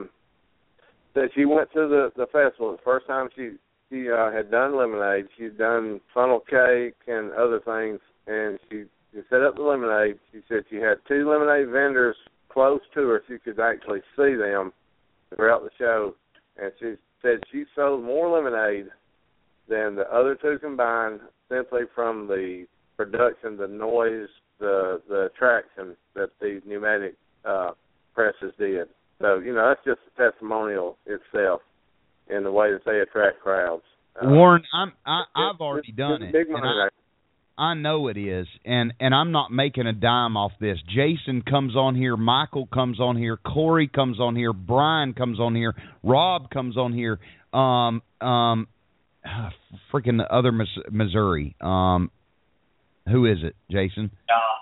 said she went to the festival. The first time she had done lemonade, she'd done funnel cake and other things, and she set up the lemonade. She said she had 2 lemonade vendors close to her. She could actually see them throughout the show, and she said she sold more lemonade than the other 2 combined, simply from the production, the noise, the attraction that these pneumatic presses did. So, you know, that's just a testimonial itself in the way that they attract crowds. Warren, I've already done it. Big money there. I know it is, and I'm not making a dime off this. Jason comes on here, Michael comes on here, Corey comes on here, Brian comes on here, Rob comes on here, freaking the other Missouri. Who is it, Jason?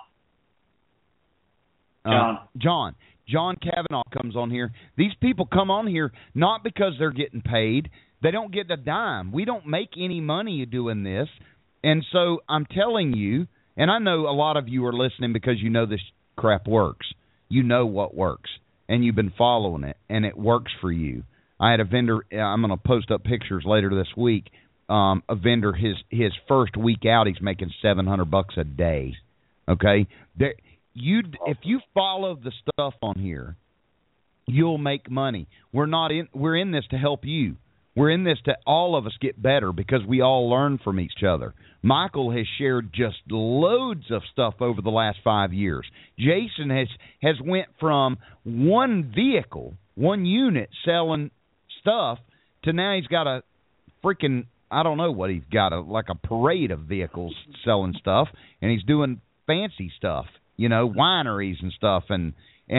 John. John Kavanaugh comes on here. These people come on here not because they're getting paid. They don't get a dime. We don't make any money doing this. And so I'm telling you, and I know a lot of you are listening because you know this crap works. You know what works, and you've been following it, and it works for you. I had a vendor, I'm going to post up pictures later this week, a vendor, his first week out, he's making $700 a day, okay? If you follow the stuff on here, you'll make money. We're in this to help you. We're in this to all of us get better because we all learn from each other. Michael has shared just loads of stuff over the last 5 years. Jason has went from one vehicle, one unit selling stuff to now he's got a freaking, I don't know what he's got, like a parade of vehicles selling stuff, and he's doing fancy stuff, you know, wineries and stuff, and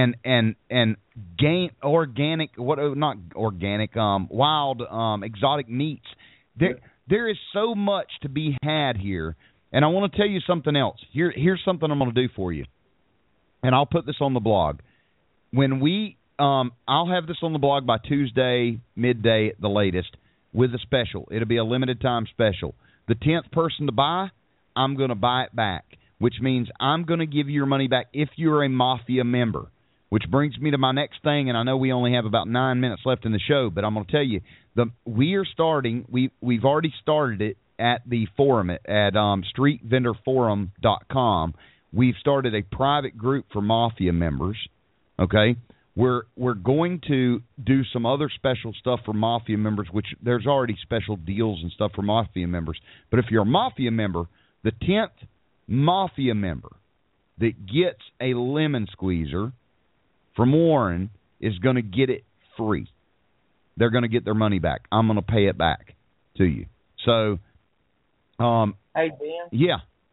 wild exotic meats. There is so much to be had here, and I want to tell you something else. Here's something I'm going to do for you, and I'll put this on the blog. When I'll have this on the blog by Tuesday midday at the latest with a special. It'll be a limited time special. The 10th person to buy, I'm going to buy it back, which means I'm going to give you your money back if you're a Mafia member. Which brings me to my next thing, and I know we only have about 9 minutes left in the show, but I'm going to tell you, we've already started it at the forum at streetvendorforum.com. We've started a private group for Mafia members. Okay, we're going to do some other special stuff for Mafia members, which there's already special deals and stuff for Mafia members. But if you're a Mafia member, the 10th Mafia member that gets a lemon squeezer from Warren is going to get it free. They're going to get their money back. I'm going to pay it back to you. So, hey, Ben. Yeah.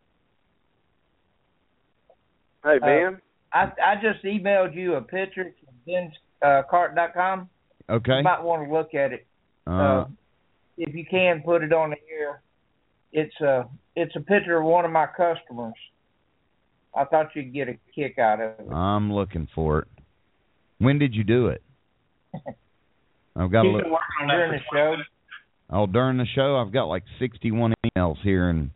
Hey, Ben. I just emailed you a picture from benscart.com. Okay. You might want to look at it. If you can, put it on the air. It's a picture of one of my customers. I thought you'd get a kick out of it. I'm looking for it. When did you do it? I've got to look. During the show. Oh, during the show, I've got like 61 emails here, and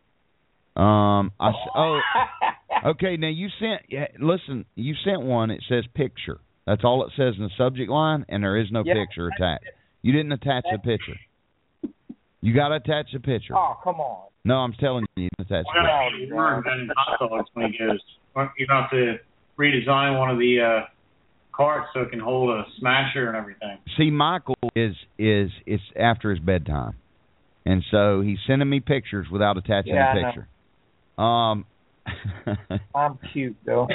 okay. Now you sent. Listen, you sent one. It says picture. That's all it says in the subject line, and there is no picture attached. You didn't attach the picture. You got to attach the picture. Oh, come on. No, I'm telling you, attach the picture. And hot dogs when he goes. You're going to have to redesign one of the carts so it can hold a smasher and everything. See, Michael is it's after his bedtime, and so he's sending me pictures without attaching a picture. I'm cute though.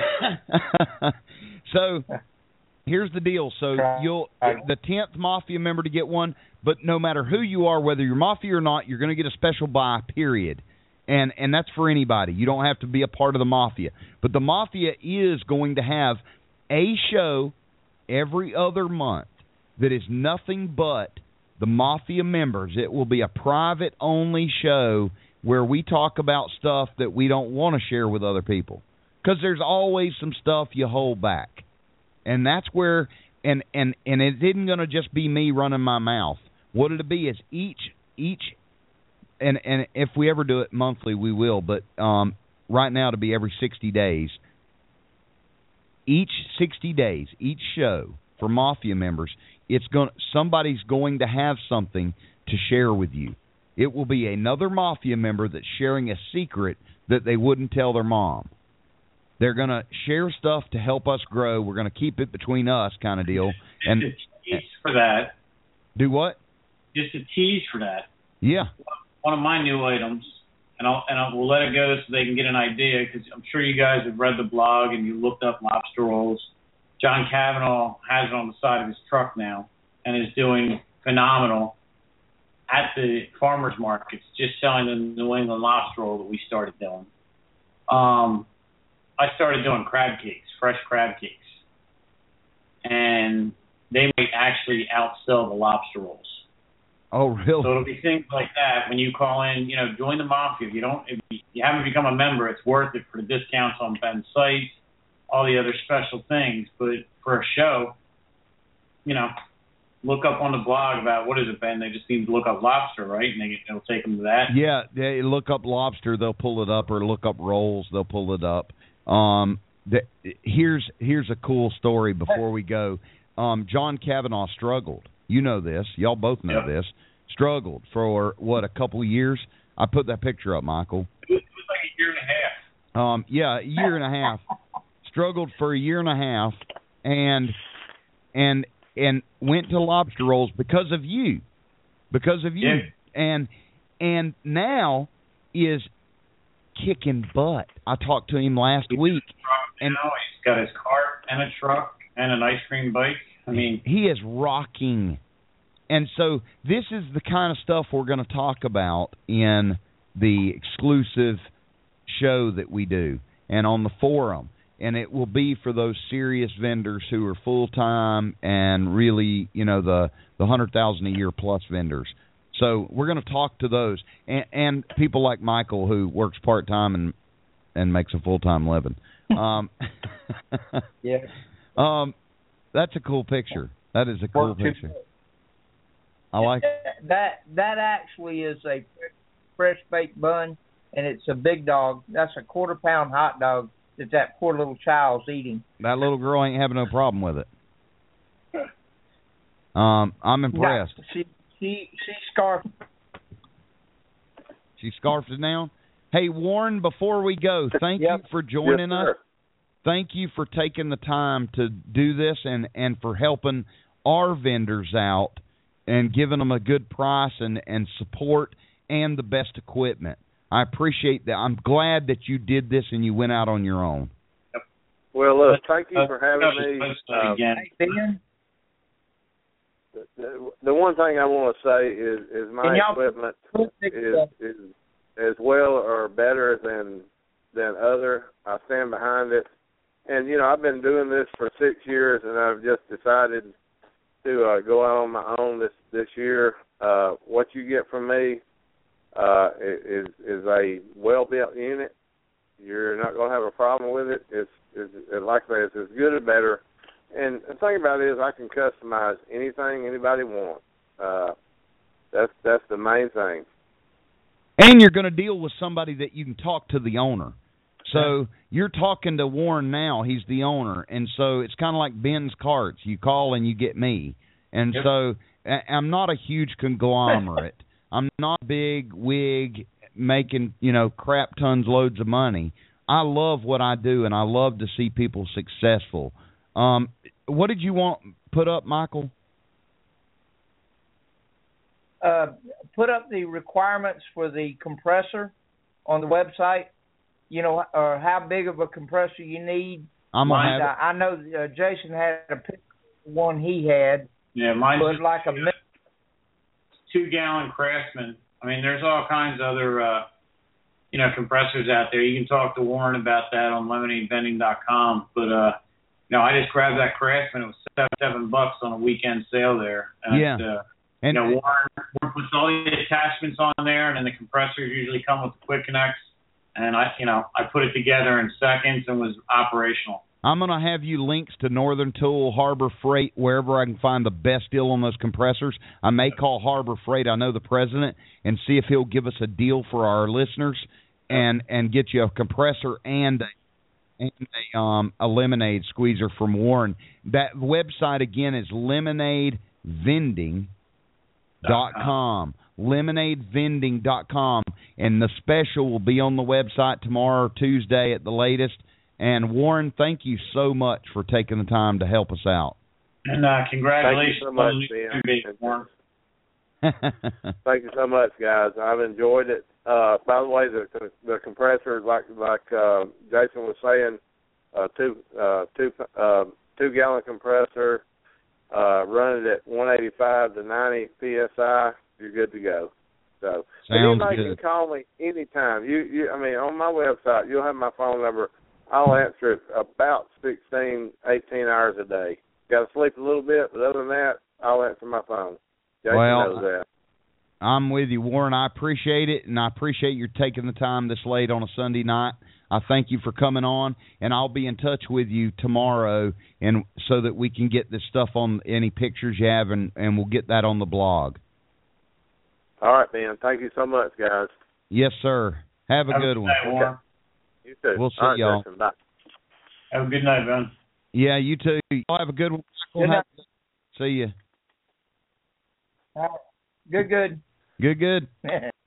So here's the deal. So you'll the 10th Mafia member to get one, but no matter who you are, whether you're Mafia or not, you're going to get a special buy. Period. And that's for anybody. You don't have to be a part of the Mafia, but the Mafia is going to have a show every other month that is nothing but the Mafia members. It will be a private-only show where we talk about stuff that we don't want to share with other people, because there's always some stuff you hold back. And that's where, and it isn't going to just be me running my mouth. What it'll be is each, and if we ever do it monthly, we will, but right now it'll be every 60 days. Each 60 days, each show for Mafia members, somebody's going to have something to share with you. It will be another Mafia member that's sharing a secret that they wouldn't tell their mom. They're going to share stuff to help us grow. We're going to keep it between us, kind of deal. And just a tease for that. Do what? Just a tease for that. Yeah. One of my new items. And we'll let it go so they can get an idea, because I'm sure you guys have read the blog and you looked up lobster rolls. John Cavanaugh has it on the side of his truck now and is doing phenomenal at the farmers markets, just selling the New England lobster roll that we started doing. I started doing crab cakes, fresh crab cakes, and they might actually outsell the lobster rolls. Oh, really? So it'll be things like that when you call in. Join the Mafia. If you haven't become a member, it's worth it for the discounts on Ben's site, all the other special things. But for a show, look up on the blog about, what is it, Ben? They just need to look up lobster, right? And it'll take them to that. Yeah, they look up lobster, they'll pull it up, or look up rolls, they'll pull it up. Here's a cool story before we go. John Cavanaugh struggled. You know this. Y'all both know this. Struggled for, a couple of years? I put that picture up, Michael. It was like a year and a half. Yeah, a year and a half. Struggled for a year and a half, and went to lobster rolls because of you. Yeah. And now is kicking butt. I talked to him last week. And now he's got his cart and a truck and an ice cream bike. I mean, he is rocking. And so this is the kind of stuff we're going to talk about in the exclusive show that we do and on the forum. And it will be for those serious vendors who are full-time and really, the 100,000 a year plus vendors. So we're going to talk to those and people like Michael, who works part-time and makes a full-time living. Yeah. That's a cool picture. That is a cool picture. I like that. That actually is a fresh baked bun, and it's a big dog. That's a 1/4 pound hot dog that poor little child's eating. That little girl ain't having no problem with it. I'm impressed. She scarfed. She scarfed it down. Hey, Warren, before we go, thank you for joining us. Thank you for taking the time to do this and for helping our vendors out and giving them a good price and support and the best equipment. I appreciate that. I'm glad that you did this and you went out on your own. Well, look, thank you for having me. Hey, Ben? The one thing I want to say is my equipment is as well or better than other. I stand behind it. And, you know, I've been doing this for 6 years, and I've just decided to go out on my own this year. What you get from me is a well-built unit. You're not going to have a problem with it. It's like I say, it's as good or better. And the thing about it is I can customize anything anybody wants. That's the main thing. And you're going to deal with somebody that you can talk to the owner. So you're talking to Warren now. He's the owner. And so it's kind of like Ben's Carts. You call and you get me. And so I'm not a huge conglomerate. I'm not a big wig making, crap tons loads of money. I love what I do, and I love to see people successful. What did you want put up, Michael? Put up the requirements for the compressor on the website. Or how big of a compressor you need. I know Jason had a picture of one he had. Yeah, mine's just like a 2-gallon Craftsman. I mean, there's all kinds of other, compressors out there. You can talk to Warren about that on lemonadevending.com. But, I just grabbed that Craftsman. It was $7 on a weekend sale there. And Warren puts all the attachments on there, and then the compressors usually come with the quick connects. And I put it together in seconds and was operational. I'm going to have you links to Northern Tool, Harbor Freight, wherever I can find the best deal on those compressors. I may call Harbor Freight. I know the president, and see if he'll give us a deal for our listeners and get you a compressor and a lemonade squeezer from Warren. That website again is lemonadevending.com. lemonadevending.com, and the special will be on the website tomorrow or Tuesday at the latest. And Warren, thank you so much for taking the time to help us out. And congratulations so much, Ben. Warren. Thank you so much, guys. I've enjoyed it. By the way, the compressor, like Jason was saying, 2-gallon compressor, running at 185 to 90 psi. You're good to go. So anybody can call me anytime. On my website, you'll have my phone number. I'll answer it about 16, 18 hours a day. Got to sleep a little bit, but other than that, I'll answer my phone. Jason knows that. I'm with you, Warren. I appreciate it, and I appreciate you taking the time this late on a Sunday night. I thank you for coming on, and I'll be in touch with you tomorrow, and so that we can get this stuff on any pictures you have, and we'll get that on the blog. All right, man. Thank you so much, guys. Yes, sir. Have a good one. Warren. You too. We'll see y'all. Jason, bye. Have a good night, Ben. Yeah, you too. Y'all have a good one. See you. Good. Good.